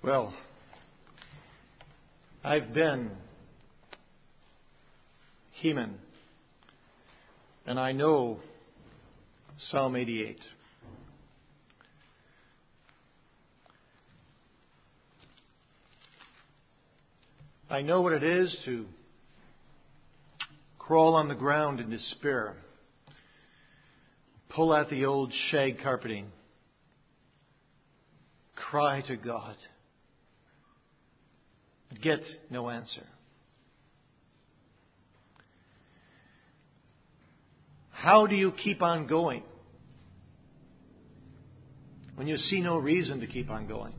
Well, I've been Heman, and I know Psalm 88. I know what it is to crawl on the ground in despair, pull at the old shag carpeting, cry to God, get no answer. How do you keep on going when you see no reason to keep on going?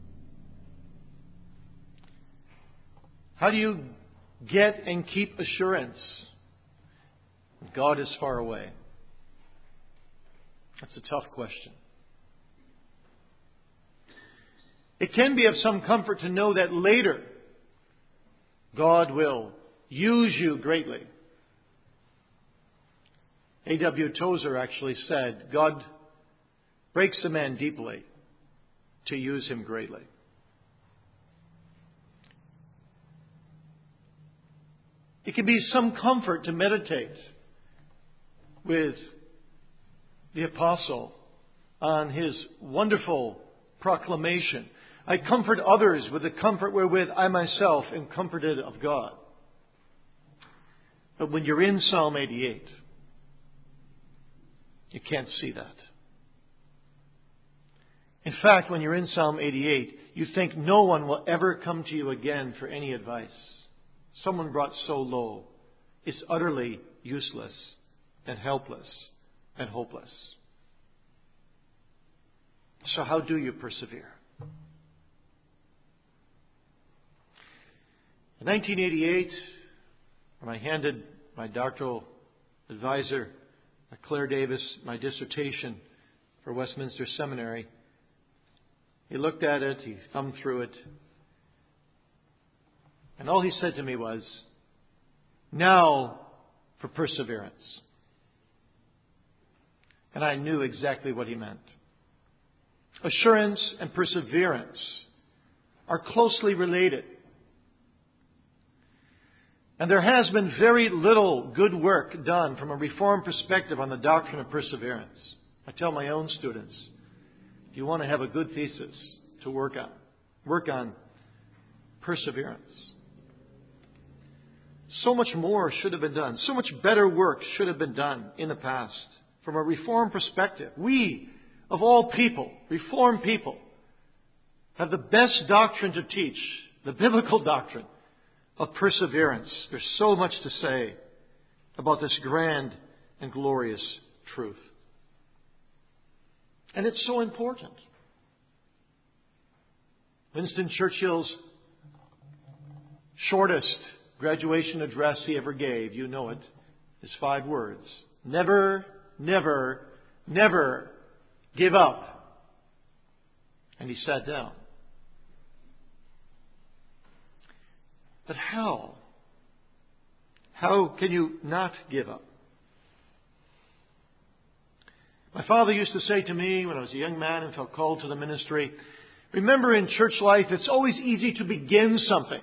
How do you get and keep assurance that God is far away? That's a tough question. It can be of some comfort to know that later God will use you greatly. A.W. Tozer actually said, God breaks a man deeply to use him greatly. It can be some comfort to meditate with the apostle on his wonderful proclamation. I comfort others with the comfort wherewith I myself am comforted of God. But when you're in Psalm 88, you can't see that. In fact, when you're in Psalm 88, you think no one will ever come to you again for any advice. Someone brought so low is utterly useless and helpless and hopeless. So how do you persevere? In 1988, when I handed my doctoral advisor, Claire Davis, my dissertation for Westminster Seminary, he looked at it, he thumbed through it, and all he said to me was, "Now for perseverance." And I knew exactly what he meant. Assurance and perseverance are closely related. And there has been very little good work done from a Reformed perspective on the doctrine of perseverance. I tell my own students, if you want to have a good thesis to work on perseverance. So much more should have been done. So much better work should have been done in the past from a Reformed perspective. We, of all people, Reformed people, have the best doctrine to teach, the biblical doctrine of perseverance. There's so much to say about this grand and glorious truth. And it's so important. Winston Churchill's shortest graduation address he ever gave, you know it, is 5 words. Never, never, never give up. And he sat down. But how? How can you not give up? My father used to say to me when I was a young man and felt called to the ministry, remember in church life it's always easy to begin something,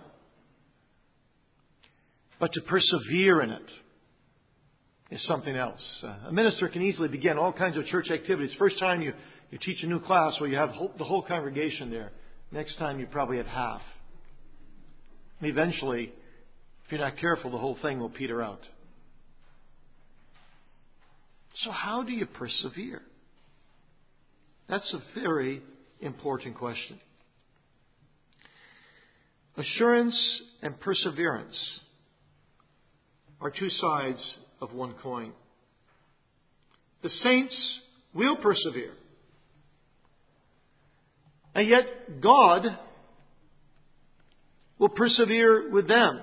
but to persevere in it is something else. A minister can easily begin all kinds of church activities. First time you teach a new class, well, you have the whole congregation there. Next time you probably have half. And eventually, if you're not careful, the whole thing will peter out. So how do you persevere? That's a very important question. Assurance and perseverance are 2 sides of one coin. The saints will persevere. And yet God will persevere with them.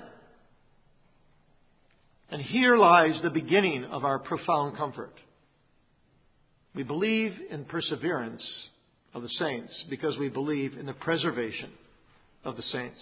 And here lies the beginning of our profound comfort. We believe in perseverance of the saints because we believe in the preservation of the saints.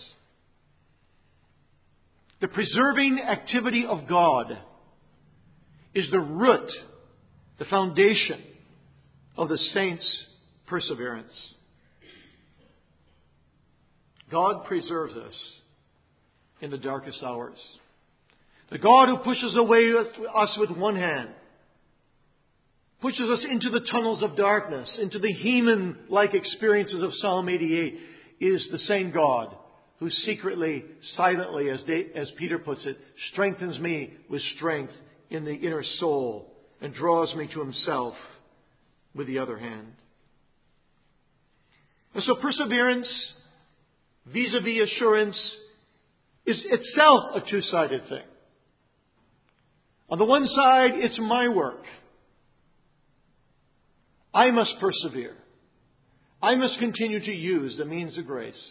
The preserving activity of God is the root, the foundation of the saints' perseverance. God preserves us in the darkest hours. The God who pushes away us with one hand, pushes us into the tunnels of darkness, into the Heman-like experiences of Psalm 88, is the same God who secretly, silently, as Peter puts it, strengthens me with strength in the inner soul and draws me to Himself with the other hand. And so perseverance, vis-a-vis assurance, is itself a two-sided thing. On the one side, it's my work. I must persevere. I must continue to use the means of grace.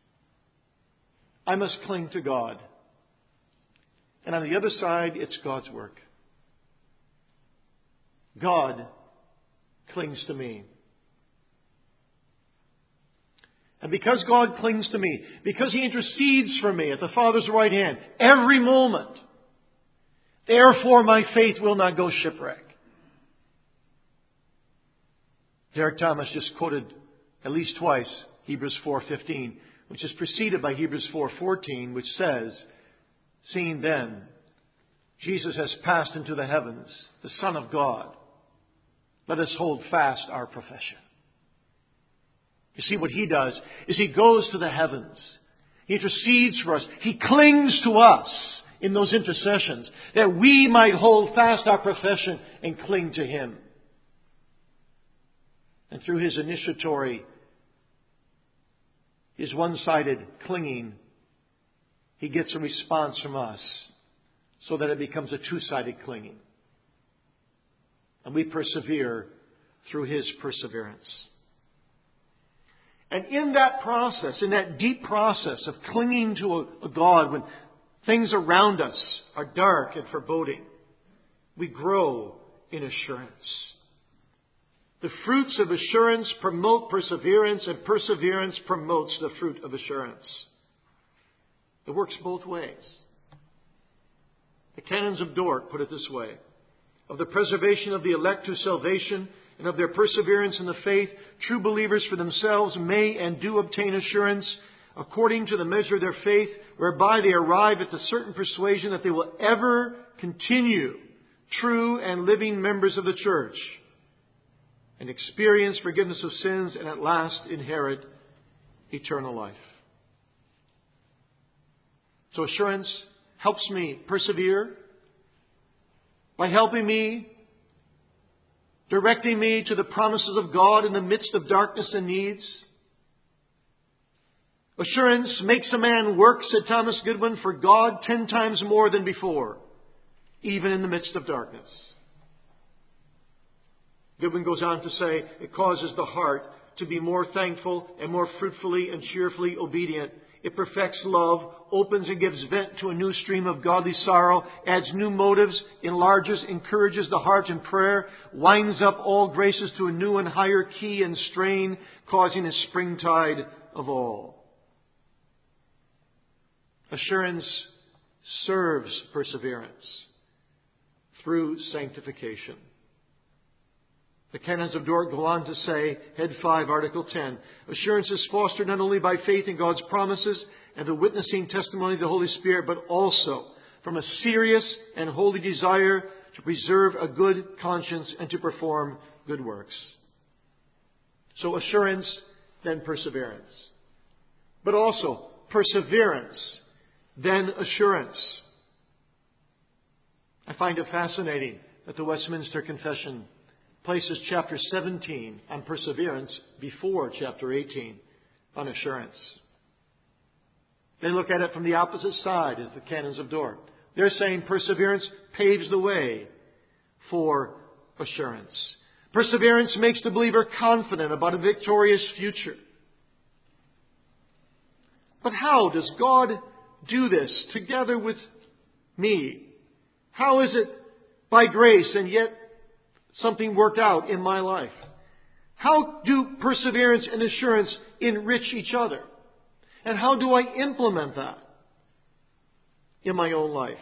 I must cling to God. And on the other side, it's God's work. God clings to me. And because God clings to me, because He intercedes for me at the Father's right hand every moment, therefore my faith will not go shipwreck. Derek Thomas just quoted at least twice Hebrews 4:15, which is preceded by Hebrews 4:14, which says, "Seeing then, Jesus has passed into the heavens, the Son of God, let us hold fast our profession." You see, what He does is He goes to the heavens. He intercedes for us. He clings to us in those intercessions that we might hold fast our profession and cling to Him. And through His initiatory, His one-sided clinging, He gets a response from us so that it becomes a two-sided clinging. And we persevere through His perseverance. And in that process, in that deep process of clinging to a God when things around us are dark and foreboding, we grow in assurance. The fruits of assurance promote perseverance, and perseverance promotes the fruit of assurance. It works both ways. The canons of Dort put it this way: of the preservation of the elect to salvation and of their perseverance in the faith, true believers for themselves may and do obtain assurance according to the measure of their faith, whereby they arrive at the certain persuasion that they will ever continue true and living members of the church and experience forgiveness of sins and at last inherit eternal life. So assurance helps me persevere by helping me, directing me to the promises of God in the midst of darkness and needs. Assurance makes a man work, said Thomas Goodwin, for God 10 times more than before, even in the midst of darkness. Goodwin goes on to say, it causes the heart to be more thankful and more fruitfully and cheerfully obedient. It perfects love, opens and gives vent to a new stream of godly sorrow, adds new motives, enlarges, encourages the heart in prayer, winds up all graces to a new and higher key and strain, causing a springtide of all. Assurance serves perseverance through sanctification. The canons of Dort go on to say, Head 5, Article 10, assurance is fostered not only by faith in God's promises and the witnessing testimony of the Holy Spirit, but also from a serious and holy desire to preserve a good conscience and to perform good works. So assurance, then perseverance. But also perseverance, then assurance. I find it fascinating that the Westminster Confession places chapter 17 on perseverance before chapter 18 on assurance. They look at it from the opposite side as the canons of Dort. They're saying perseverance paves the way for assurance. Perseverance makes the believer confident about a victorious future. But how does God do this together with me? How is it by grace and yet something worked out in my life? How do perseverance and assurance enrich each other? And how do I implement that in my own life?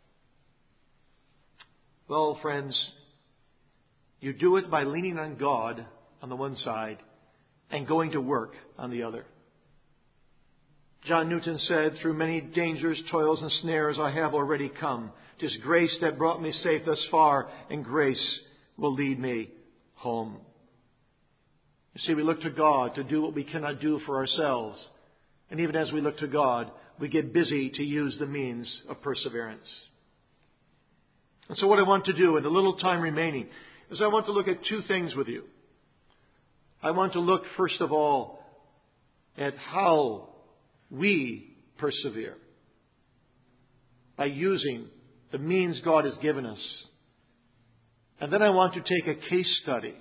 Well, friends, you do it by leaning on God on the one side and going to work on the other. John Newton said, "Through many dangers, toils, and snares I have already come. 'Tis grace that brought me safe thus far, and grace will lead me home." You see, we look to God to do what we cannot do for ourselves. And even as we look to God, we get busy to use the means of perseverance. And so what I want to do in the little time remaining is I want to look at two things with you. I want to look, first of all, at how we persevere by using the means God has given us. And then I want to take a case study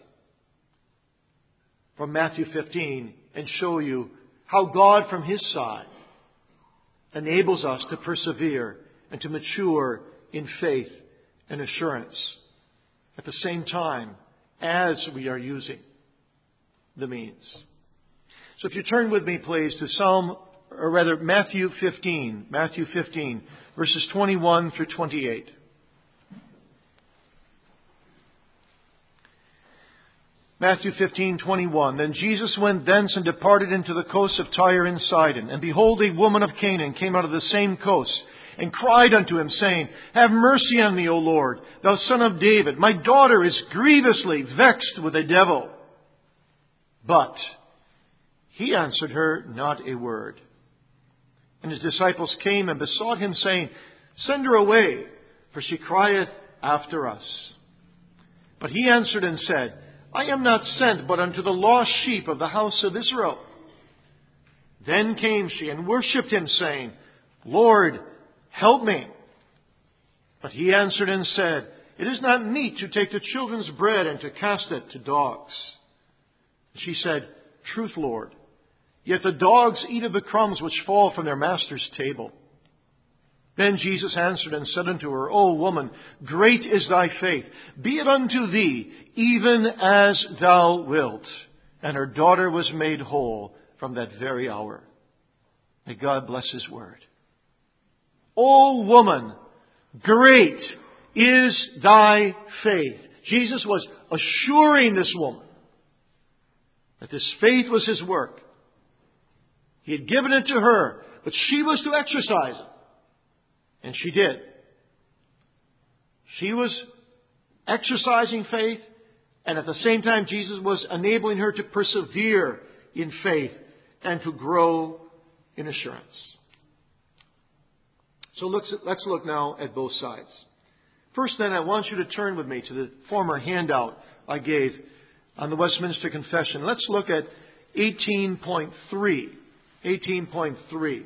from Matthew 15 and show you how God from His side enables us to persevere and to mature in faith and assurance at the same time as we are using the means. So if you turn with me, please, to Matthew 15, verses 21 through 28. Matthew 15:21. Then Jesus went thence and departed into the coast of Tyre and Sidon. And behold, a woman of Canaan came out of the same coast, and cried unto him, saying, Have mercy on me, O Lord, thou son of David. My daughter is grievously vexed with a devil. But he answered her not a word. And his disciples came and besought him, saying, Send her away, for she crieth after us. But he answered and said, I am not sent but unto the lost sheep of the house of Israel. Then came she and worshipped him, saying, Lord, help me. But he answered and said, It is not meet to take the children's bread and to cast it to dogs. She said, Truth, Lord. Yet the dogs eat of the crumbs which fall from their master's table. Then Jesus answered and said unto her, O woman, great is thy faith. Be it unto thee, even as thou wilt. And her daughter was made whole from that very hour. May God bless His word. O woman, great is thy faith. Jesus was assuring this woman that this faith was His work. He had given it to her, but she was to exercise it. And she did. She was exercising faith, and at the same time Jesus was enabling her to persevere in faith and to grow in assurance. So let's look now at both sides. First then, I want you to turn with me to the former handout I gave on the Westminster Confession. Let's look at 18.3. 18.3.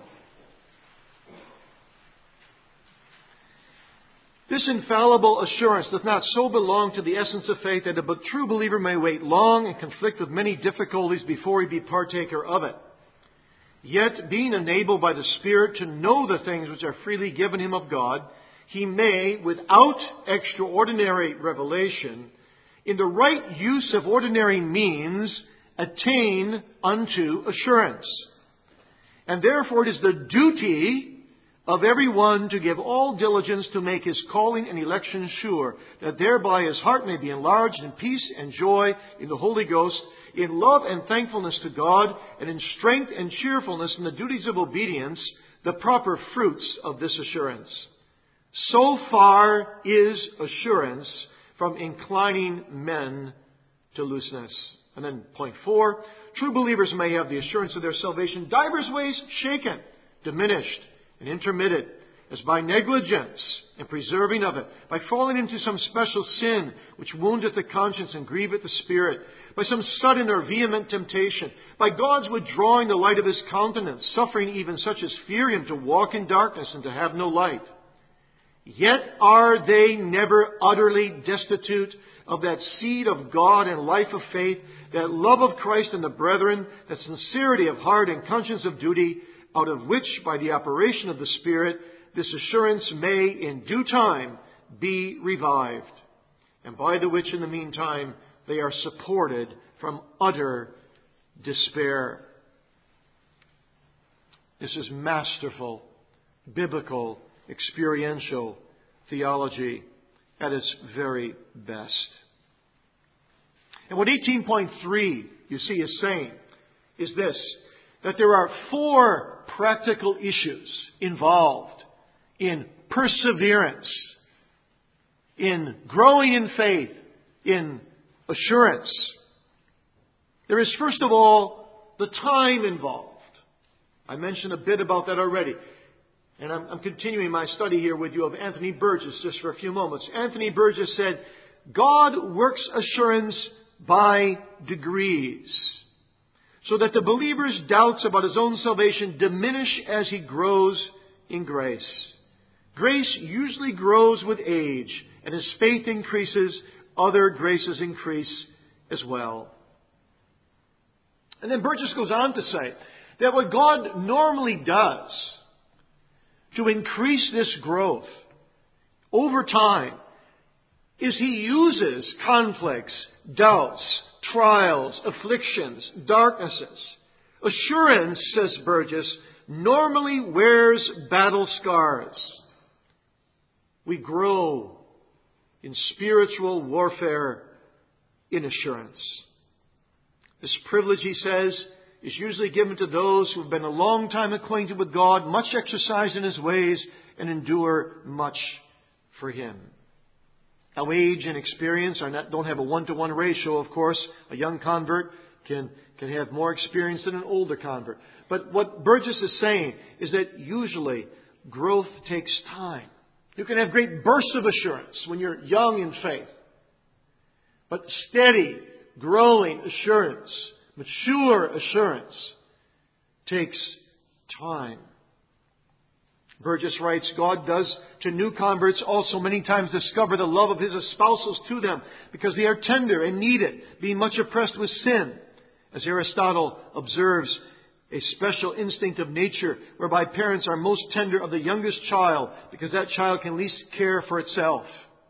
This infallible assurance doth not so belong to the essence of faith that a true believer may wait long and conflict with many difficulties before he be partaker of it. Yet, being enabled by the Spirit to know the things which are freely given him of God, he may, without extraordinary revelation, in the right use of ordinary means, attain unto assurance. And therefore it is the duty of every one to give all diligence to make his calling and election sure, that thereby his heart may be enlarged in peace and joy in the Holy Ghost, in love and thankfulness to God, and in strength and cheerfulness in the duties of obedience, the proper fruits of this assurance. So far is assurance from inclining men to looseness. And then point 4, true believers may have the assurance of their salvation divers ways shaken, diminished, and intermitted, as by negligence and preserving of it, by falling into some special sin which woundeth the conscience and grieveth the spirit, by some sudden or vehement temptation, by God's withdrawing the light of His countenance, suffering even such as fear Him to walk in darkness and to have no light. Yet are they never utterly destitute of that seed of God and life of faith, that love of Christ and the brethren, that sincerity of heart and conscience of duty, out of which, by the operation of the Spirit, this assurance may in due time be revived, and by the which in the meantime they are supported from utter despair. This is masterful, biblical, experiential theology at its very best. And what 18.3, you see, is saying is this, that there are 4 practical issues involved in perseverance, in growing in faith, in assurance. There is, first of all, the time involved. I mentioned a bit about that already. And I'm continuing my study here with you of Anthony Burgess just for a few moments. Anthony Burgess said, God works assurance by degrees, so that the believer's doubts about his own salvation diminish as he grows in grace. Grace usually grows with age, and as faith increases, other graces increase as well. And then Burgess goes on to say that what God normally does to increase this growth over time is He uses conflicts, doubts, trials, afflictions, darknesses. Assurance, says Burgess, normally wears battle scars. We grow in spiritual warfare in assurance. This privilege, he says, is usually given to those who have been a long time acquainted with God, much exercised in His ways, and endure much for Him. Now, age and experience don't have a 1-to-1 ratio, of course. A young convert can have more experience than an older convert. But what Burgess is saying is that usually growth takes time. You can have great bursts of assurance when you're young in faith. But steady, growing assurance, mature assurance, takes time. Burgess writes, God does to new converts also many times discover the love of His espousals to them, because they are tender and needed, being much oppressed with sin. As Aristotle observes, a special instinct of nature whereby parents are most tender of the youngest child, because that child can least care for itself.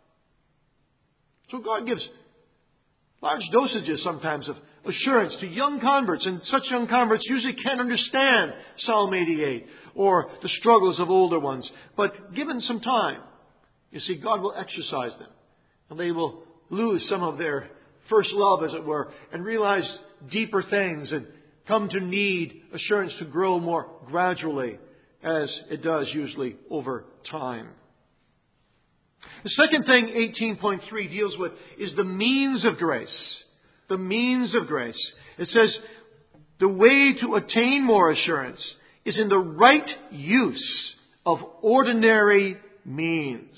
So God gives large dosages sometimes of assurance to young converts, and such young converts usually can't understand Psalm 88 or the struggles of older ones. But given some time, you see, God will exercise them, and they will lose some of their first love, as it were, and realize deeper things and come to need assurance to grow more gradually, as it does usually over time. The second thing 18.3 deals with is the means of grace. The means of grace. It says the way to attain more assurance is in the right use of ordinary means.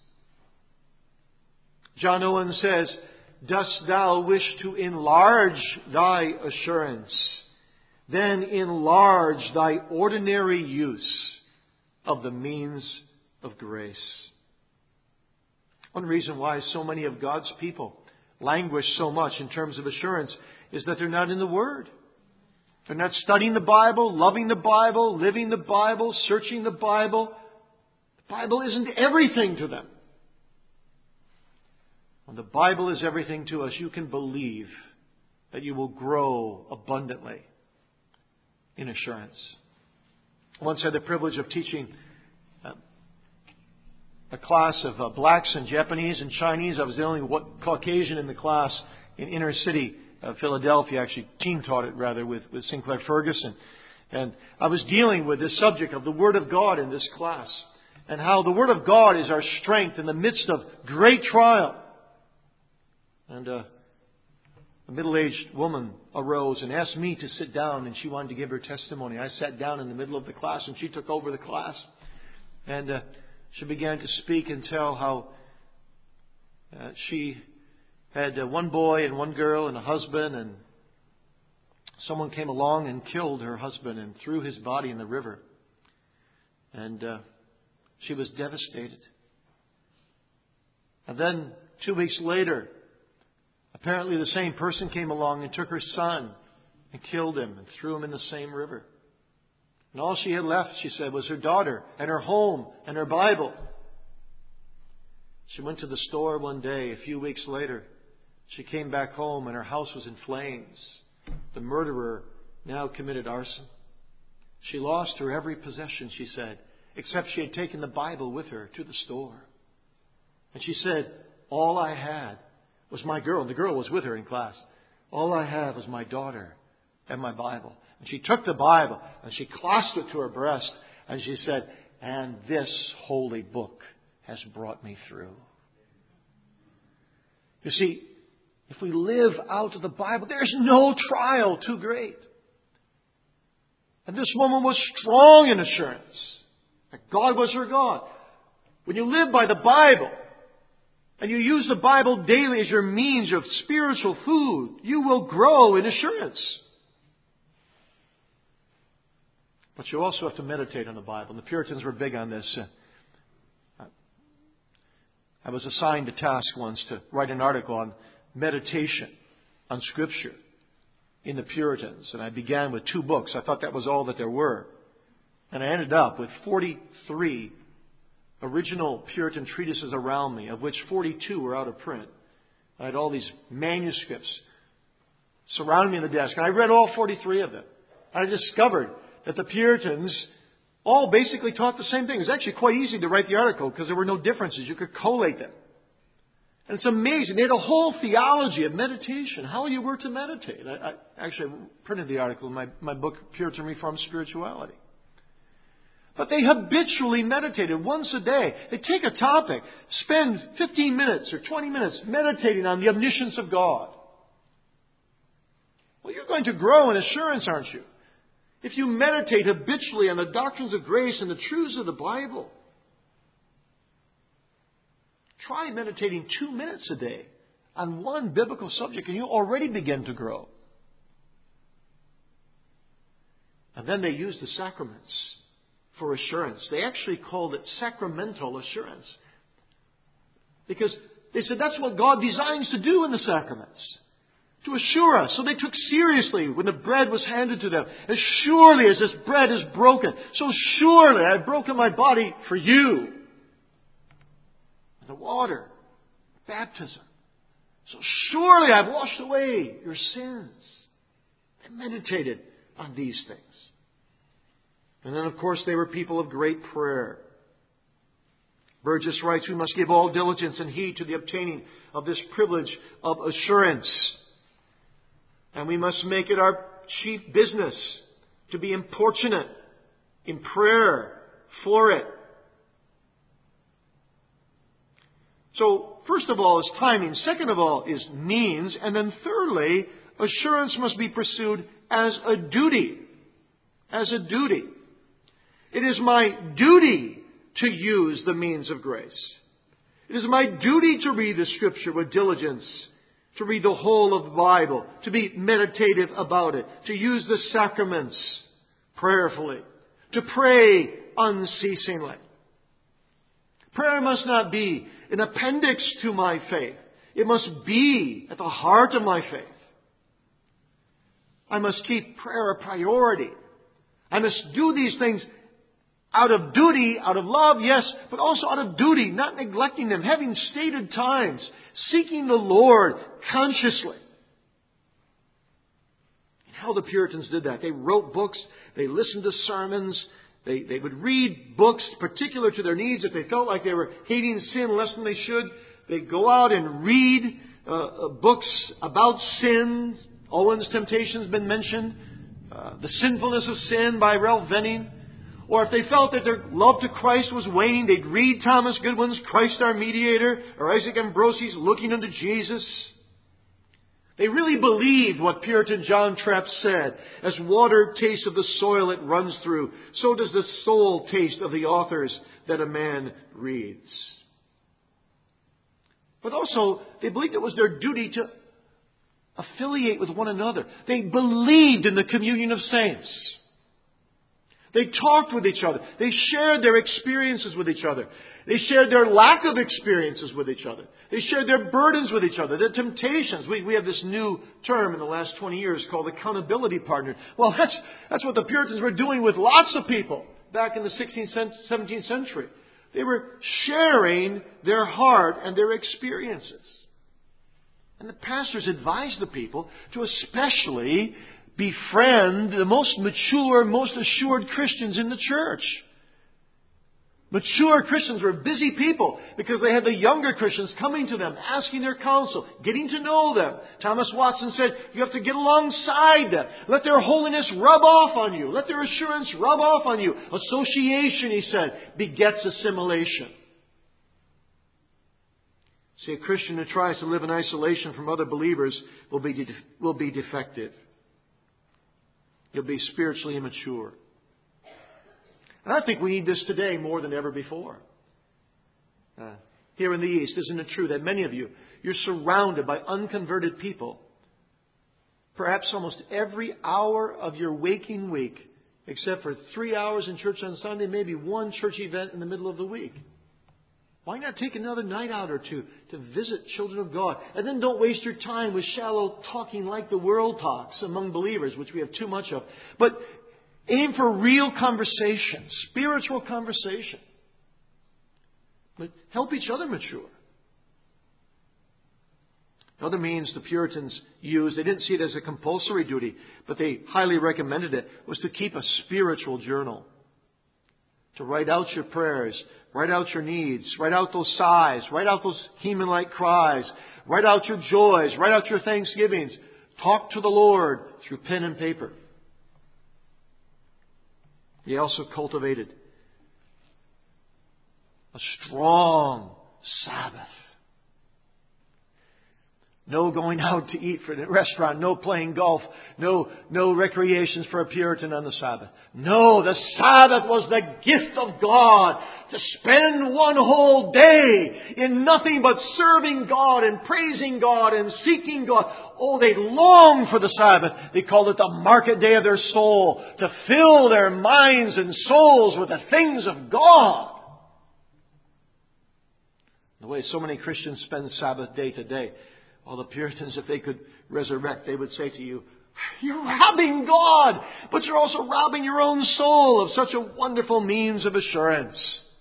John Owen says, "Dost thou wish to enlarge thy assurance? Then enlarge thy ordinary use of the means of grace." One reason why so many of God's people languish so much in terms of assurance is that they're not in the Word. They're not studying the Bible, loving the Bible, living the Bible, searching the Bible. The Bible isn't everything to them. When the Bible is everything to us, you can believe that you will grow abundantly in assurance. I once had the privilege of teaching a class of blacks and Japanese and Chinese. I was the only Caucasian in the class in inner city Philadelphia. Actually, team taught it rather with Sinclair Ferguson. And I was dealing with this subject of the Word of God in this class, and how the Word of God is our strength in the midst of great trial. And a middle-aged woman arose and asked me to sit down, and she wanted to give her testimony. I sat down in the middle of the class, and she took over the class. And she began to speak and tell how she had one boy and one girl and a husband, and someone came along and killed her husband and threw his body in the river. And she was devastated. And then 2 weeks later, apparently the same person came along and took her son and killed him and threw him in the same river. And all she had left, she said, was her daughter and her home and her Bible. She went to the store one day, a few weeks later. She came back home and her house was in flames. The murderer now committed arson. She lost her every possession, she said, except she had taken the Bible with her to the store. And she said, all I had was my girl. The girl was with her in class. All I had was my daughter and my Bible. And she took the Bible and she clasped it to her breast and she said, "And this holy book has brought me through." You see, if we live out of the Bible, there's no trial too great. And this woman was strong in assurance that God was her God. When you live by the Bible, and you use the Bible daily as your means of spiritual food, you will grow in assurance. But you also have to meditate on the Bible. And the Puritans were big on this. I was assigned a task once to write an article on meditation on Scripture in the Puritans. And I began with 2 books. I thought that was all that there were. And I ended up with 43 original Puritan treatises around me, of which 42 were out of print. I had all these manuscripts surrounding me on the desk. And I read all 43 of them. And I discovered that the Puritans all basically taught the same thing. It was actually quite easy to write the article because there were no differences. You could collate them. And it's amazing. They had a whole theology of meditation, how you were to meditate. I actually printed the article in my book, Puritan Reformed Spirituality. But they habitually meditated once a day. They take a topic, spend 15 minutes or 20 minutes meditating on the omniscience of God. Well, you're going to grow in assurance, aren't you? If you meditate habitually on the doctrines of grace and the truths of the Bible. Try meditating 2 minutes a day on one biblical subject and you'll already begin to grow. And then they use the sacraments for assurance. They actually called it sacramental assurance. Because they said that's what God designs to do in the sacraments. To assure us. So they took seriously when the bread was handed to them. As surely as this bread is broken, so surely I've broken my body for you. The water, baptism. So surely I've washed away your sins. They meditated on these things. And then, of course, they were people of great prayer. Burgess writes, "We must give all diligence and heed to the obtaining of this privilege of assurance. And we must make it our chief business to be importunate in prayer for it." So, first of all is timing. Second of all is means. And then thirdly, assurance must be pursued as a duty. As a duty. It is my duty to use the means of grace. It is my duty to read the Scripture with diligence, to read the whole of the Bible, to be meditative about it, to use the sacraments prayerfully, to pray unceasingly. Prayer must not be an appendix to my faith. It must be at the heart of my faith. I must keep prayer a priority. I must do these things out of duty, out of love, yes, but also out of duty, not neglecting them, having stated times, seeking the Lord consciously. And how the Puritans did that. They wrote books, they listened to sermons, they would read books particular to their needs. If they felt like they were hating sin less than they should, they'd go out and read books about sin. Owen's Temptation has been mentioned. The Sinfulness of Sin by Ralph Venning. Or if they felt that their love to Christ was waning, they'd read Thomas Goodwin's Christ Our Mediator or Isaac Ambrosie's Looking unto Jesus. They really believed what Puritan John Trapp said. As water tastes of the soil it runs through, so does the soul taste of the authors that a man reads. But also, they believed it was their duty to affiliate with one another. They believed in the communion of saints. They talked with each other. They shared their experiences with each other. They shared their lack of experiences with each other. They shared their burdens with each other, their temptations. We have this new term in the last 20 years called accountability partner. Well, that's what the Puritans were doing with lots of people back in the 16th, 17th century. They were sharing their heart and their experiences. And the pastors advised the people to especially befriend the most mature, most assured Christians in the church. Mature Christians were busy people because they had the younger Christians coming to them, asking their counsel, getting to know them. Thomas Watson said, you have to get alongside them. Let their holiness rub off on you. Let their assurance rub off on you. Association, he said, begets assimilation. See, a Christian who tries to live in isolation from other believers will be defective. He'll be spiritually immature. And I think we need this today more than ever before. Here in the East, isn't it true that many of you, you're surrounded by unconverted people? Perhaps almost every hour of your waking week, except for 3 hours in church on Sunday, maybe one church event in the middle of the week. Why not take another night out or two to visit children of God? And then don't waste your time with shallow talking like the world talks among believers, which we have too much of. But aim for real conversation, spiritual conversation. But help each other mature. Another means the Puritans used, they didn't see it as a compulsory duty, but they highly recommended it, was to keep a spiritual journal. To write out your prayers, write out your needs, write out those sighs, write out those Heman-like cries, write out your joys, write out your thanksgivings. Talk to the Lord through pen and paper. He also cultivated a strong Sabbath. No going out to eat for a restaurant, no playing golf, no recreations for a Puritan on the Sabbath. No, the Sabbath was the gift of God to spend one whole day in nothing but serving God and praising God and seeking God. Oh, they longed for the Sabbath. They called it the market day of their soul, to fill their minds and souls with the things of God. The way so many Christians spend Sabbath day to day. Well, the Puritans, if they could resurrect, they would say to you, you're robbing God, but you're also robbing your own soul of such a wonderful means of assurance.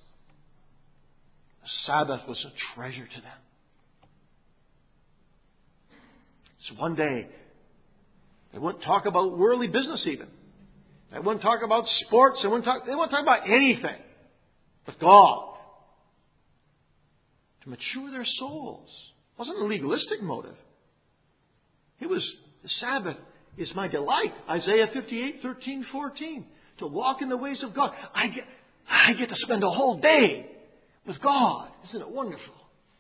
The Sabbath was a treasure to them. So one day, they wouldn't talk about worldly business even. They wouldn't talk about sports. They wouldn't talk about anything but God. To mature their souls. It wasn't a legalistic motive. It was, the Sabbath is my delight. Isaiah 58, 13, 14. To walk in the ways of God. I get to spend a whole day with God. Isn't it wonderful?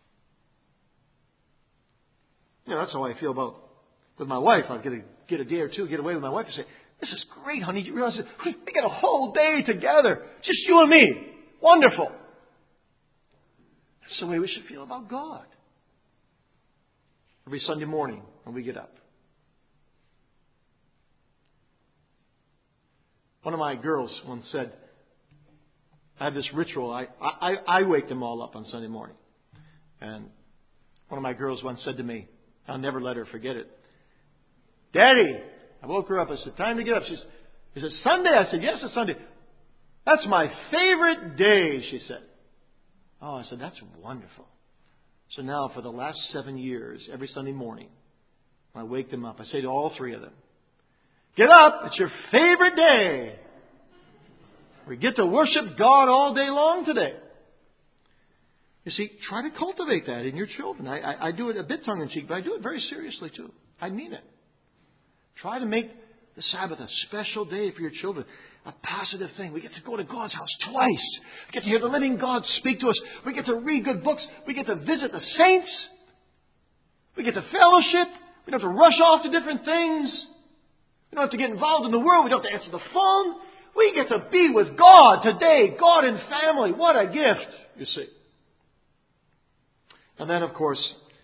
You know, that's how I feel about with my wife. I'll get a day or two, get away with my wife and say, this is great, honey. You realize that we get a whole day together. Just you and me. Wonderful. That's the way we should feel about God. Every Sunday morning when we get up. One of my girls once said, I have this ritual. I wake them all up on Sunday morning. And one of my girls once said to me, I'll never let her forget it. Daddy, I woke her up. I said, time to get up. She said, is it Sunday? I said, yes, it's Sunday. That's my favorite day, she said. Oh, I said, that's wonderful. So now for the last 7 years, every Sunday morning, when I wake them up, I say to all three of them, get up, it's your favorite day. We get to worship God all day long today. You see, try to cultivate that in your children. I do it a bit tongue-in-cheek, but I do it very seriously too. I mean it. Try to make the Sabbath a special day for your children. A positive thing. We get to go to God's house twice. We get to hear the living God speak to us. We get to read good books. We get to visit the saints. We get to fellowship. We don't have to rush off to different things. We don't have to get involved in the world. We don't have to answer the phone. We get to be with God today. God and family. What a gift, you see. And then, of course,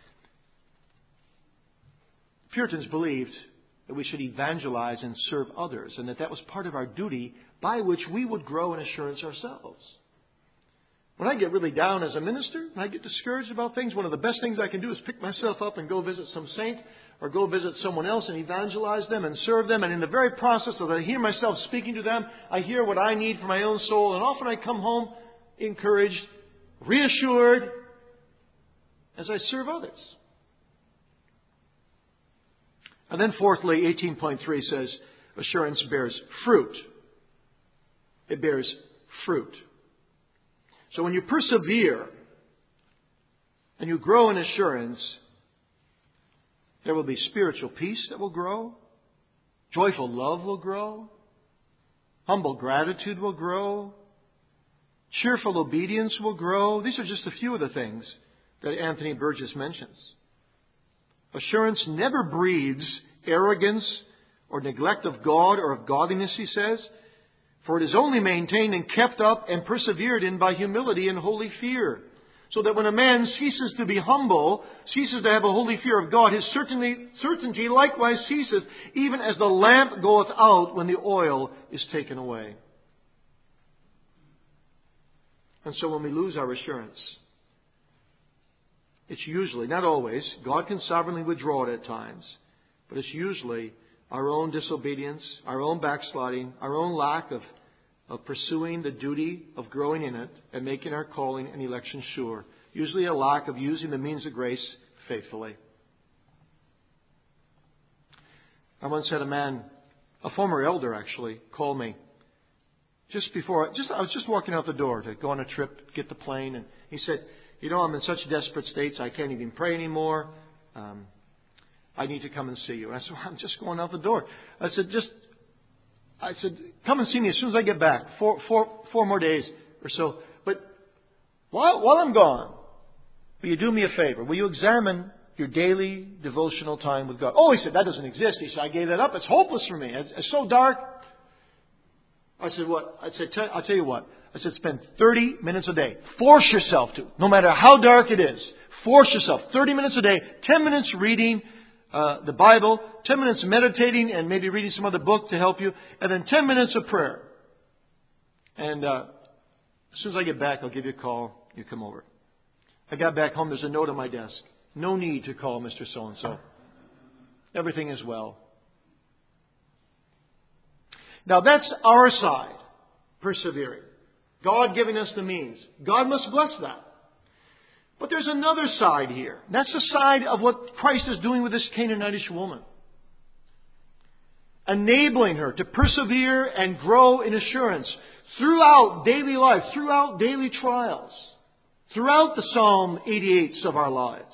Puritans believed that we should evangelize and serve others, and that was part of our duty by which we would grow in assurance ourselves. When I get really down as a minister, and I get discouraged about things, one of the best things I can do is pick myself up and go visit some saint or go visit someone else and evangelize them and serve them. And in the very process of I hear myself speaking to them, I hear what I need for my own soul, and often I come home encouraged, reassured as I serve others. And then fourthly, 18.3 says, assurance bears fruit. It bears fruit. So when you persevere and you grow in assurance, there will be spiritual peace that will grow. Joyful love will grow. Humble gratitude will grow. Cheerful obedience will grow. These are just a few of the things that Anthony Burgess mentions. Assurance never breeds arrogance or neglect of God or of godliness, he says, for it is only maintained and kept up and persevered in by humility and holy fear. So that when a man ceases to be humble, ceases to have a holy fear of God, his certainty likewise ceaseth, even as the lamp goeth out when the oil is taken away. And so when we lose our assurance, it's usually, not always, God can sovereignly withdraw it at times, but it's usually our own disobedience, our own backsliding, our own lack of pursuing the duty of growing in it and making our calling and election sure. Usually a lack of using the means of grace faithfully. I once had a man, a former elder actually, call me I was just walking out the door to go on a trip, get the plane, and he said, I'm in such desperate states I can't even pray anymore. I need to come and see you. And I said, I'm just going out the door. I said, come and see me as soon as I get back. Four more days or so. But while I'm gone, will you do me a favor? Will you examine your daily devotional time with God? Oh, he said, that doesn't exist. He said, I gave that up. It's hopeless for me. It's so dark. I said, what? I'll tell you what. I said, spend 30 minutes a day. Force yourself to. No matter how dark it is. Force yourself. 30 minutes a day. 10 minutes reading the Bible. 10 minutes meditating and maybe reading some other book to help you. And then 10 minutes of prayer. And as soon as I get back, I'll give you a call. You come over. I got back home. There's a note on my desk. No need to call Mr. So-and-so. Everything is well. Now that's our side. Persevering. God giving us the means. God must bless that. But there's another side here. That's the side of what Christ is doing with this Canaanitish woman. Enabling her to persevere and grow in assurance throughout daily life, throughout daily trials, throughout the Psalm 88s of our lives.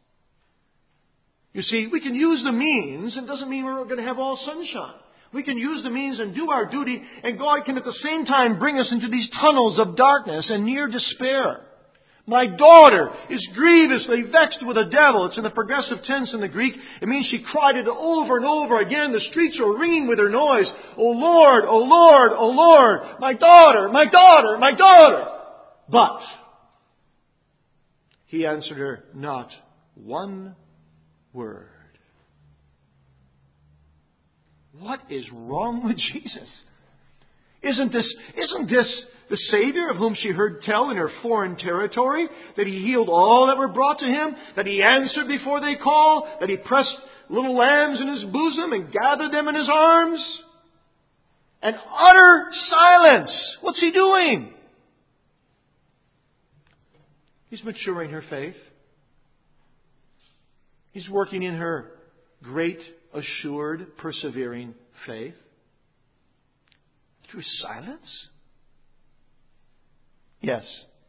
You see, we can use the means, and it doesn't mean we're going to have all sunshine. We can use the means and do our duty, and God can at the same time bring us into these tunnels of darkness and near despair. My daughter is grievously vexed with the devil. It's in the progressive tense in the Greek. It means she cried it over and over again. The streets are ringing with her noise. Oh Lord, oh Lord, oh Lord, my daughter, my daughter, my daughter. But He answered her not one word. What is wrong with Jesus? Isn't this the Savior of whom she heard tell in her foreign territory? That He healed all that were brought to Him? That He answered before they called? That He pressed little lambs in His bosom and gathered them in His arms? And utter silence. What's He doing? He's maturing her faith. He's working in her great, assured, persevering faith. Through silence? Yes.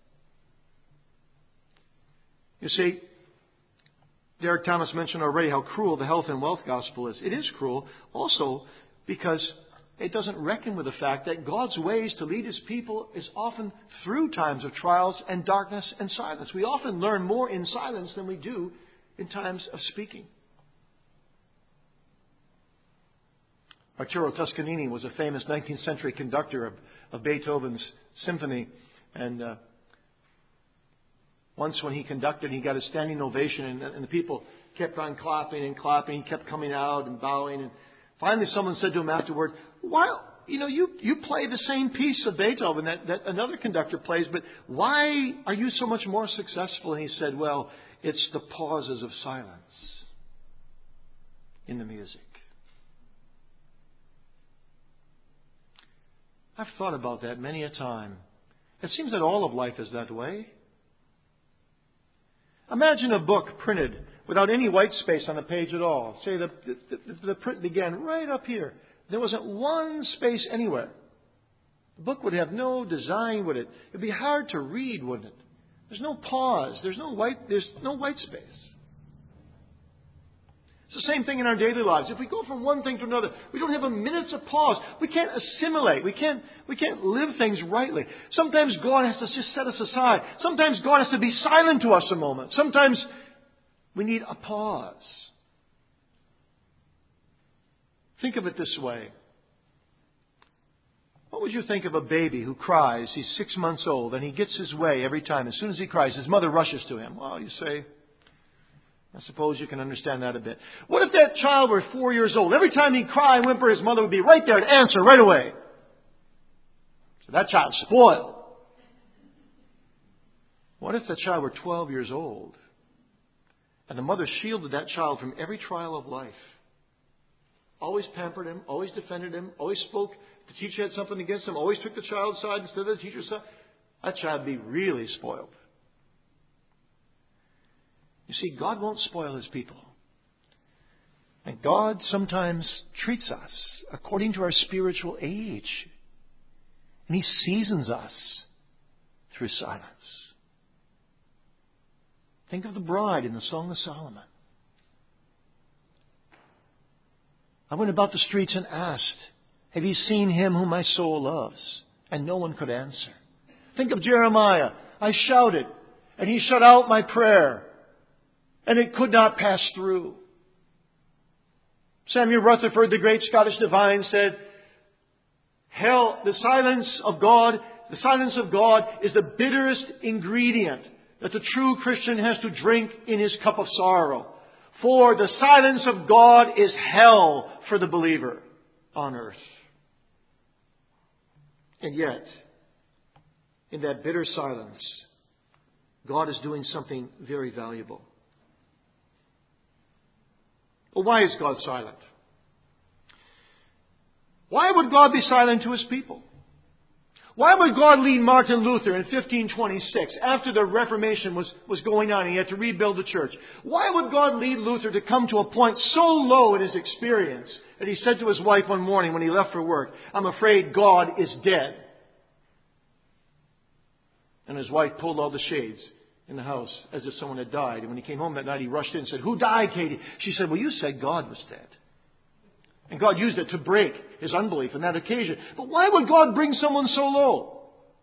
You see, Derek Thomas mentioned already how cruel the health and wealth gospel is. It is cruel also because it doesn't reckon with the fact that God's ways to lead His people is often through times of trials and darkness and silence. We often learn more in silence than we do in times of speaking. Arturo Toscanini was a famous 19th century conductor of Beethoven's symphony. And once when he conducted, he got a standing ovation, and the people kept on clapping and clapping. He kept coming out and bowing. And finally someone said to him afterward, "Why, you play the same piece of Beethoven that another conductor plays, but why are you so much more successful?" And he said, "Well, it's the pauses of silence in the music." I've thought about that many a time. It seems that all of life is that way. Imagine a book printed without any white space on the page at all. Say the print began right up here. There wasn't one space anywhere. The book would have no design, would it? It'd be hard to read, wouldn't it? There's no pause. There's no white space. It's the same thing in our daily lives. If we go from one thing to another, we don't have a minute's of pause. We can't assimilate. We can't live things rightly. Sometimes God has to just set us aside. Sometimes God has to be silent to us a moment. Sometimes we need a pause. Think of it this way. What would you think of a baby who cries? He's 6 months old and he gets his way every time. As soon as he cries, his mother rushes to him. Well, you say, I suppose you can understand that a bit. What if that child were 4 years old? Every time he'd cry and whimper, his mother would be right there to answer right away. So that child's spoiled. What if the child were 12 years old and the mother shielded that child from every trial of life? Always pampered him, always defended him, always spoke. If the teacher had something against him, always took the child's side instead of the teacher's side. That child would be really spoiled. You see, God won't spoil His people. And God sometimes treats us according to our spiritual age. And He seasons us through silence. Think of the bride in the Song of Solomon. I went about the streets and asked, have you seen Him whom my soul loves? And no one could answer. Think of Jeremiah. I shouted, and He shut out my prayer. And it could not pass through. Samuel Rutherford, the great Scottish divine, said, the silence of God is the bitterest ingredient that the true Christian has to drink in his cup of sorrow. For the silence of God is hell for the believer on earth. And yet, in that bitter silence, God is doing something very valuable. Well, why is God silent? Why would God be silent to His people? Why would God lead Martin Luther in 1526, after the Reformation was going on and he had to rebuild the church? Why would God lead Luther to come to a point so low in his experience that he said to his wife one morning when he left for work, I'm afraid God is dead. And his wife pulled all the shades in the house as if someone had died. And when he came home that night, he rushed in and said, who died, Katie? She said, well, you said God was dead. And God used it to break his unbelief on that occasion. But why would God bring someone so low?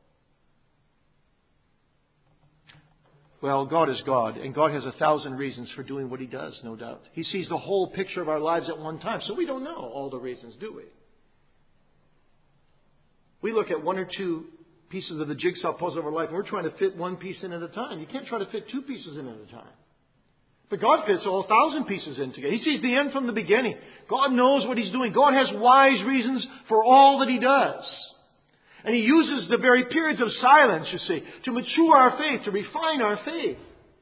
Well, God is God, and God has 1,000 reasons for doing what He does, no doubt. He sees the whole picture of our lives at one time, so we don't know all the reasons, do we? We look at one or two pieces of the jigsaw puzzle of our life, and we're trying to fit one piece in at a time. You can't try to fit two pieces in at a time. But God fits all 1,000 pieces in together. He sees the end from the beginning. God knows what He's doing. God has wise reasons for all that He does. And He uses the very periods of silence, you see, to mature our faith, to refine our faith.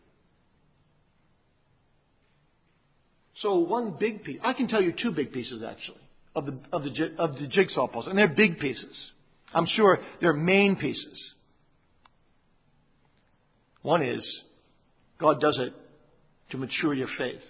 So one big piece, I can tell you two big pieces actually, of the jigsaw puzzle. And they're big pieces. I'm sure they're main pieces. One is, God does it to mature your faith.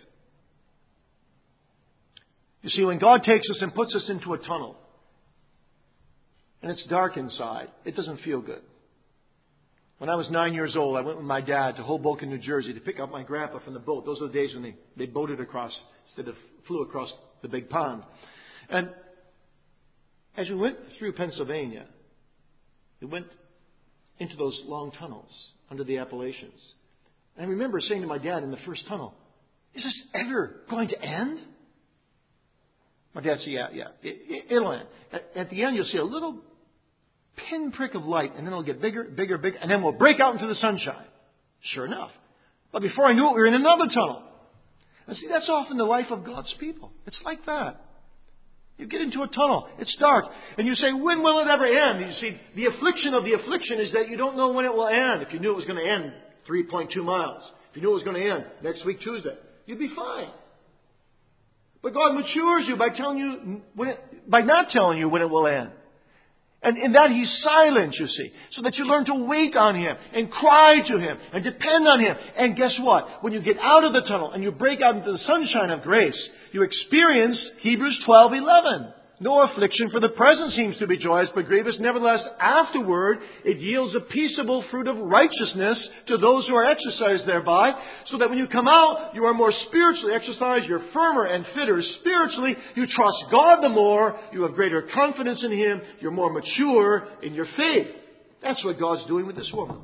You see, when God takes us and puts us into a tunnel, and it's dark inside, it doesn't feel good. When I was 9 years old, I went with my dad to Hoboken, New Jersey to pick up my grandpa from the boat. Those are the days when they boated across instead of flew across the big pond. And as we went through Pennsylvania, we went into those long tunnels under the Appalachians. And I remember saying to my dad in the first tunnel, is this ever going to end? My dad said, yeah, it'll end. At the end, you'll see a little pinprick of light, and then it'll get bigger, bigger, bigger, and then we'll break out into the sunshine. Sure enough. But before I knew it, we were in another tunnel. And see, that's often the life of God's people. It's like that. You get into a tunnel. It's dark. And you say, when will it ever end? You see, the affliction of the affliction is that you don't know when it will end. If you knew it was going to end 3.2 miles, if you knew it was going to end next week, Tuesday, you'd be fine. But God matures you by not telling you when it will end. And in that He's silent, you see, so that you learn to wait on Him and cry to Him and depend on Him. And guess what? When you get out of the tunnel and you break out into the sunshine of grace, you experience Hebrews 12:11. no affliction for the present seems to be joyous but grievous. Nevertheless, afterward it yields a peaceable fruit of righteousness to those who are exercised thereby, so that when you come out, you are more spiritually exercised, you're firmer and fitter spiritually, you trust God the more, you have greater confidence in Him, you're more mature in your faith. That's what God's doing with this woman.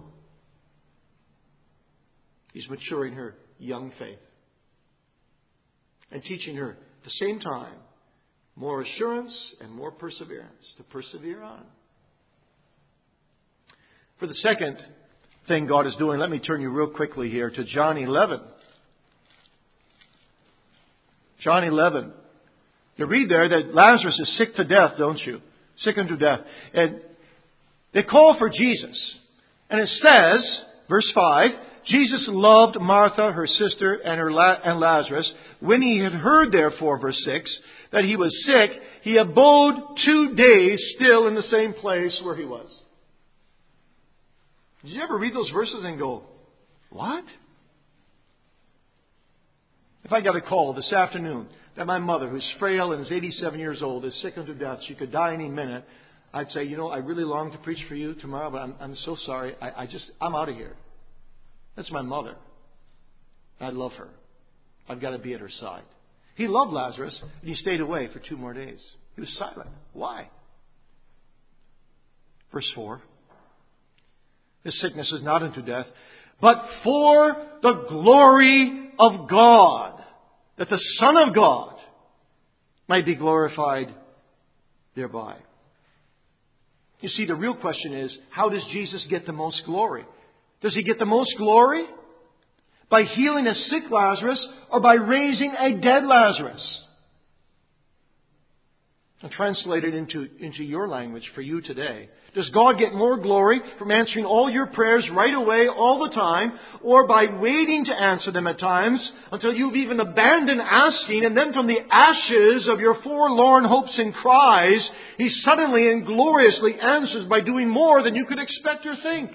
He's maturing her young faith and teaching her at the same time more assurance and more perseverance to persevere on. For the second thing God is doing, let me turn you real quickly here to John 11. John 11. You read there that Lazarus is sick to death, don't you? Sick unto death. And they call for Jesus. And it says, verse 5, Jesus loved Martha, her sister, and Lazarus. When he had heard, therefore, verse 6, that he was sick, he abode 2 days still in the same place where he was. Did you ever read those verses and go, what? If I got a call this afternoon that my mother, who's frail and is 87 years old, is sick unto death, she could die any minute, I'd say, I really long to preach for you tomorrow, but I'm so sorry. I'm out of here. That's my mother. I love her. I've got to be at her side. He loved Lazarus, and he stayed away for 2 more days. He was silent. Why? Verse 4. His sickness is not unto death, but for the glory of God, that the Son of God might be glorified thereby. You see, the real question is, how does Jesus get the most glory? Does He get the most glory by healing a sick Lazarus or by raising a dead Lazarus? And translate it into your language for you today. Does God get more glory from answering all your prayers right away, all the time, or by waiting to answer them at times until you've even abandoned asking, and then from the ashes of your forlorn hopes and cries, He suddenly and gloriously answers by doing more than you could expect or think?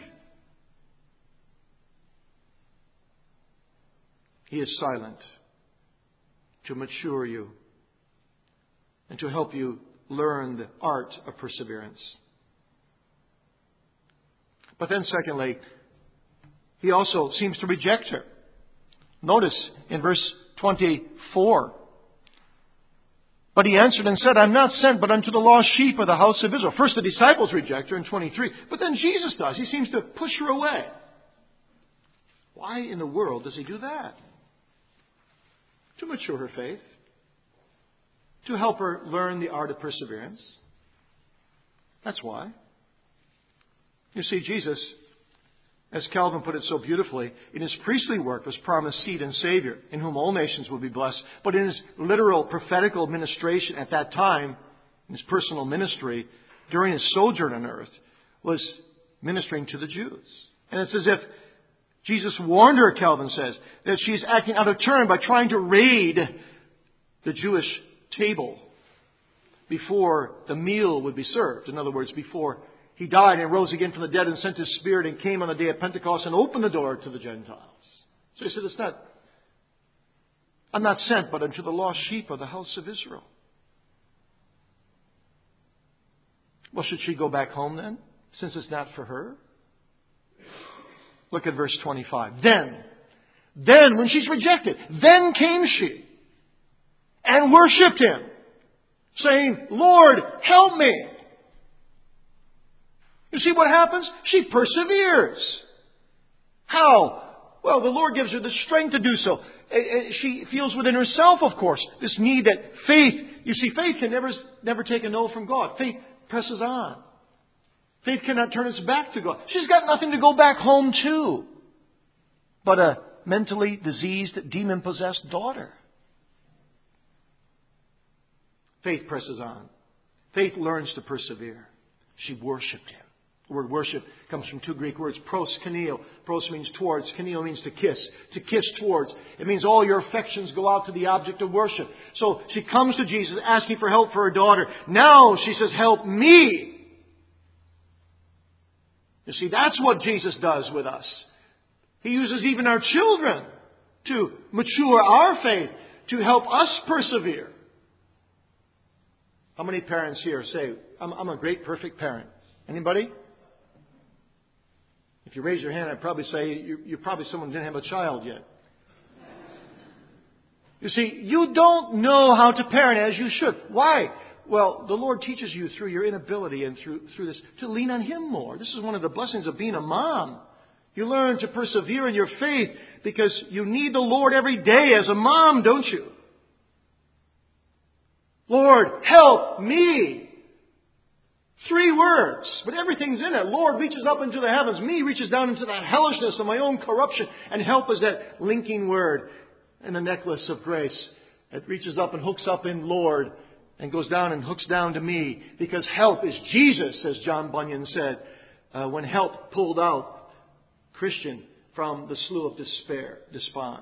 He is silent to mature you and to help you learn the art of perseverance. But then secondly, He also seems to reject her. Notice in verse 24. But He answered and said, I'm not sent but unto the lost sheep of the house of Israel. First the disciples reject her in 23. But then Jesus does. He seems to push her away. Why in the world does He do that? To mature her faith. To help her learn the art of perseverance. That's why. You see, Jesus, as Calvin put it so beautifully, in His priestly work was promised seed and Savior, in whom all nations will be blessed. But in His literal prophetical ministration at that time, in His personal ministry, during His sojourn on earth, was ministering to the Jews. And it's as if Jesus warned her, Calvin says, that she's acting out of turn by trying to raid the Jewish table before the meal would be served. In other words, before He died and rose again from the dead and sent His Spirit and came on the day of Pentecost and opened the door to the Gentiles. So He said, I'm not sent but unto the lost sheep of the house of Israel. Well, should she go back home then, since it's not for her? Look at verse 25. Then, when she's rejected, then came she and worshipped Him, saying, Lord, help me. You see what happens? She perseveres. How? Well, the Lord gives her the strength to do so. She feels within herself, of course, this need that faith. You see, faith can never take a no from God. Faith presses on. Faith cannot turn its back to God. She's got nothing to go back home to but a mentally diseased, demon-possessed daughter. Faith presses on. Faith learns to persevere. She worshipped Him. The word worship comes from 2 Greek words, proskuneo. Pros means towards, kuneo means to kiss towards. It means all your affections go out to the object of worship. So she comes to Jesus asking for help for her daughter. Now she says, help me. You see, that's what Jesus does with us. He uses even our children to mature our faith, to help us persevere. How many parents here say, I'm a great, perfect parent? Anybody? If you raise your hand, I'd probably say you're probably someone who didn't have a child yet. You see, you don't know how to parent as you should. Why? Well, the Lord teaches you through your inability and through this to lean on Him more. This is one of the blessings of being a mom. You learn to persevere in your faith because you need the Lord every day as a mom, don't you? Lord, help me. 3 words, but everything's in it. Lord reaches up into the heavens. Me reaches down into the hellishness of my own corruption. And help is that linking word in the necklace of grace. It reaches up and hooks up in Lord and goes down and hooks down to me. Because help is Jesus, as John Bunyan said, when help pulled out Christian from the slough of despond.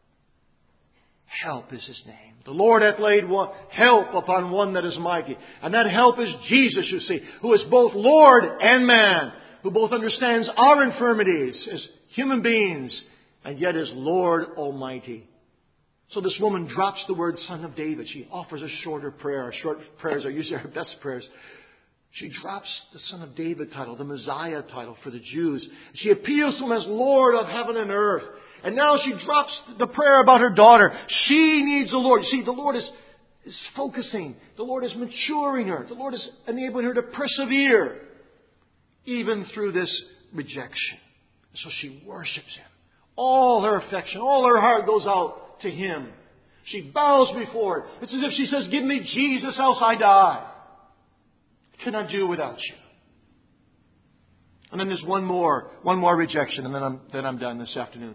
Help is His name. The Lord hath laid help upon one that is mighty. And that help is Jesus, you see, who is both Lord and man, who both understands our infirmities as human beings, and yet is Lord Almighty. So this woman drops the word Son of David. She offers a shorter prayer. Short prayers are usually her best prayers. She drops the Son of David title, the Messiah title for the Jews. She appeals to Him as Lord of heaven and earth. And now she drops the prayer about her daughter. She needs the Lord. You see, the Lord is focusing. The Lord is maturing her. The Lord is enabling her to persevere even through this rejection. So she worships Him. All her affection, all her heart goes out to Him. She bows before it. It's as if she says, give me Jesus, else I die. I cannot do without you. And then there's one more rejection, and then I'm done this afternoon.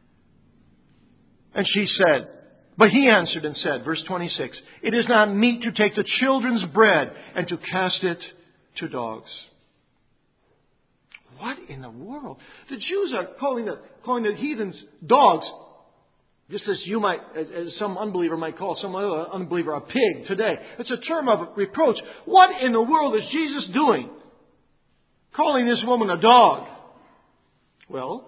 And she said, but he answered and said, verse 26, it is not meet to take the children's bread and to cast it to dogs. What in the world? The Jews are calling the heathens dogs, just as you might, as some unbeliever might call some other unbeliever a pig today. It's a term of reproach. What in the world is Jesus doing? Calling this woman a dog. Well,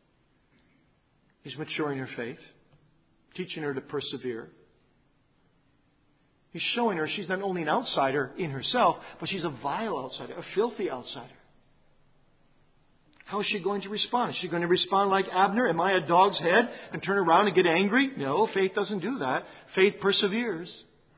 He's maturing her faith, teaching her to persevere. He's showing her she's not only an outsider in herself, but she's a vile outsider, a filthy outsider. How is she going to respond? Is she going to respond like Abner? Am I a dog's head? And turn around and get angry? No, faith doesn't do that. Faith perseveres.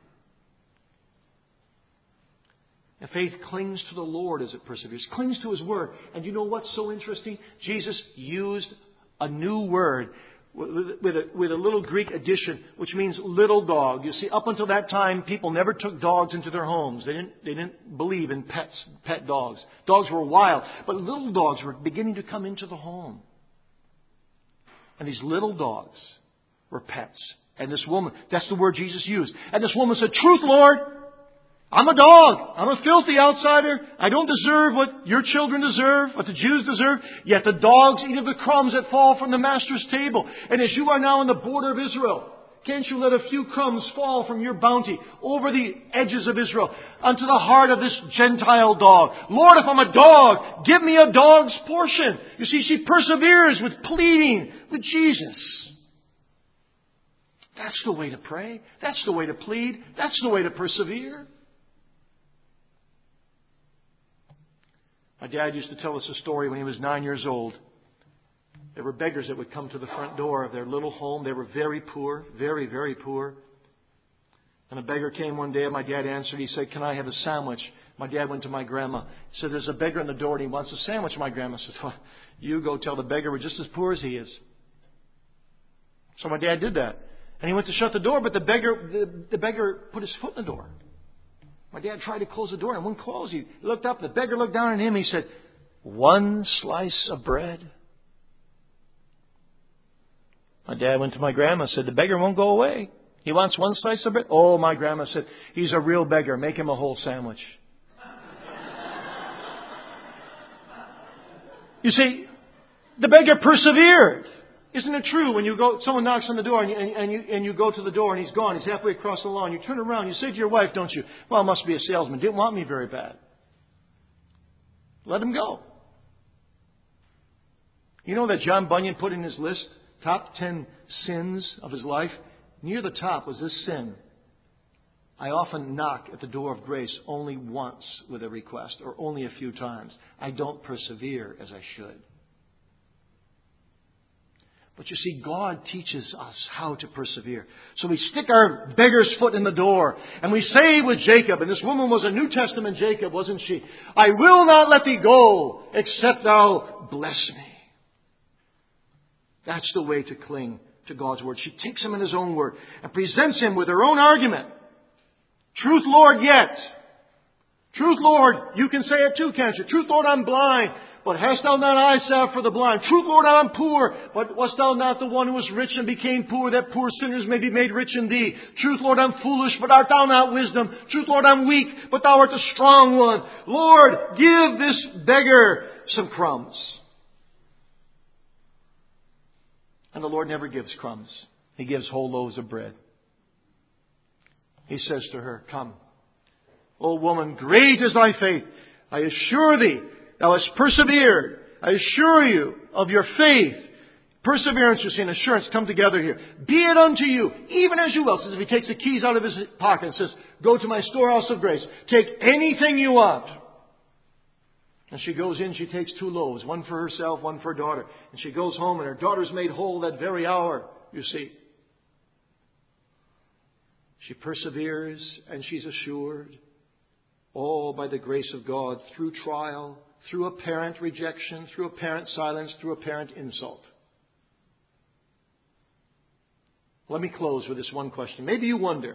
And faith clings to the Lord as it perseveres. Clings to His Word. And you know what's so interesting? Jesus used a new word with a little Greek addition, which means little dog. You see, up until that time, people never took dogs into their homes. They didn't believe in pet dogs. Dogs were wild, but little dogs were beginning to come into the home. And these little dogs were pets. And this woman, that's the word Jesus used. And this woman said, truth, Lord. I'm a dog. I'm a filthy outsider. I don't deserve what your children deserve, what the Jews deserve. Yet the dogs eat of the crumbs that fall from the master's table. And as you are now on the border of Israel, can't you let a few crumbs fall from your bounty over the edges of Israel unto the heart of this Gentile dog? Lord, if I'm a dog, give me a dog's portion. You see, she perseveres with pleading with Jesus. That's the way to pray. That's the way to plead. That's the way to persevere. My dad used to tell us a story when he was 9 years old. There were beggars that would come to the front door of their little home. They were very poor, very, very poor. And a beggar came one day and my dad answered. He said, can I have a sandwich? My dad went to my grandma. He said, there's a beggar in the door and he wants a sandwich. My grandma said, well, you go tell the beggar we're just as poor as he is. So my dad did that. And he went to shut the door, but the beggar put his foot in the door. My dad tried to close the door and wouldn't close. He looked up. The beggar looked down at him. He said, one slice of bread. My dad went to my grandma and said, the beggar won't go away. He wants one slice of bread. Oh, my grandma said, he's a real beggar. Make him a whole sandwich. You see, the beggar persevered. Isn't it true when you go, someone knocks on the door and you go to the door and he's gone, he's halfway across the lawn, you turn around, you say to your wife, don't you, well, it must be a salesman, didn't want me very bad. Let him go. You know that John Bunyan put in his list, top 10 sins of his life? Near the top was this sin. I often knock at the door of grace only once with a request, or only a few times. I don't persevere as I should. But you see, God teaches us how to persevere. So we stick our beggar's foot in the door, and we say with Jacob, and this woman was a New Testament Jacob, wasn't she? I will not let thee go, except thou bless me. That's the way to cling to God's word. She takes him in his own word and presents him with her own argument. Truth, Lord, yet. Truth, Lord, you can say it too, can't you? Truth, Lord, I'm blind, but hast thou not eyes salve for the blind? Truth, Lord, I'm poor, but wast thou not the one who was rich and became poor, that poor sinners may be made rich in thee? Truth, Lord, I'm foolish, but art thou not wisdom? Truth, Lord, I'm weak, but thou art the strong one. Lord, give this beggar some crumbs. And the Lord never gives crumbs. He gives whole loaves of bread. He says to her, come. O woman, great is thy faith. I assure thee, thou hast persevered. I assure you of your faith. Perseverance, you see, and assurance come together here. Be it unto you, even as you will. Says if he takes the keys out of his pocket and says, go to my storehouse of grace. Take anything you want. And she goes in, she takes 2 loaves, one for herself, one for her daughter. And she goes home and her daughter's made whole that very hour, you see. She perseveres and she's assured, all by the grace of God, through trial, through apparent rejection, through apparent silence, through apparent insult. Let me close with this one question. Maybe you wonder,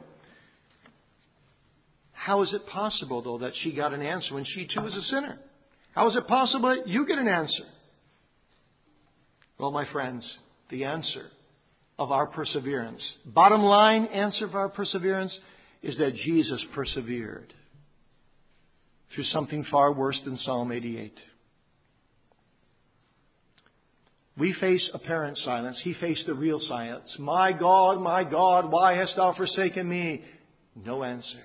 how is it possible, though, that she got an answer when she too is a sinner? How is it possible that you get an answer? Well, my friends, the answer of our perseverance, bottom line answer of our perseverance, is that Jesus persevered through something far worse than Psalm 88. We face apparent silence. He faced the real silence. My God, why hast thou forsaken me? No answer.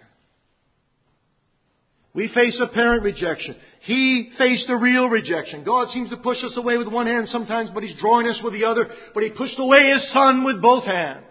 We face apparent rejection. He faced the real rejection. God seems to push us away with one hand sometimes, but He's drawing us with the other. But He pushed away His Son with both hands.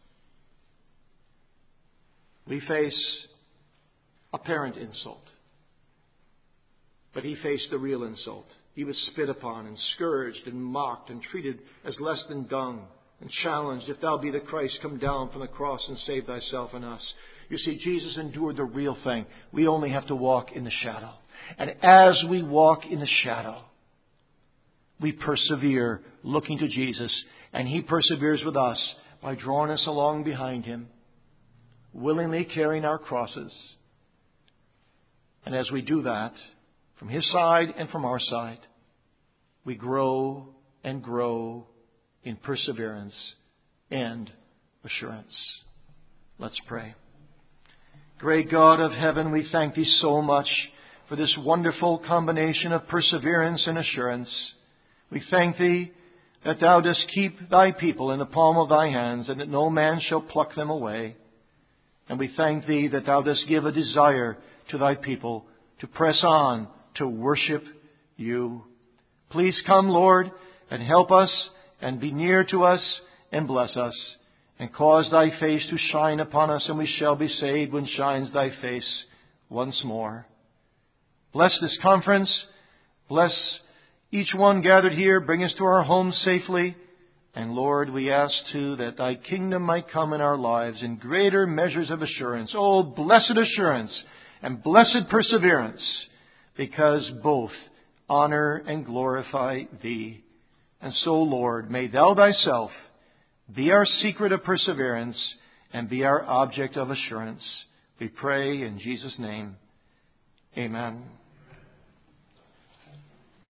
We face apparent insult. But He faced the real insult. He was spit upon and scourged and mocked and treated as less than dung and challenged, if thou be the Christ, come down from the cross and save thyself and us. You see, Jesus endured the real thing. We only have to walk in the shadow. And as we walk in the shadow, we persevere looking to Jesus. And He perseveres with us by drawing us along behind Him, willingly carrying our crosses. And as we do that, from His side and from our side, we grow and grow in perseverance and assurance. Let's pray. Great God of heaven, we thank Thee so much for this wonderful combination of perseverance and assurance. We thank Thee that Thou dost keep Thy people in the palm of Thy hands, and that no man shall pluck them away. And we thank Thee that Thou dost give a desire to Thy people to press on to worship You. Please come, Lord, and help us and be near to us and bless us, and cause Thy face to shine upon us, and we shall be saved when shines Thy face once more. Bless this conference. Bless each one gathered here. Bring us to our homes safely. And Lord, we ask too that Thy kingdom might come in our lives in greater measures of assurance. Oh, blessed assurance and blessed perseverance, because both honor and glorify Thee. And so, Lord, may Thou Thyself be our secret of perseverance and be our object of assurance. We pray in Jesus' name. Amen.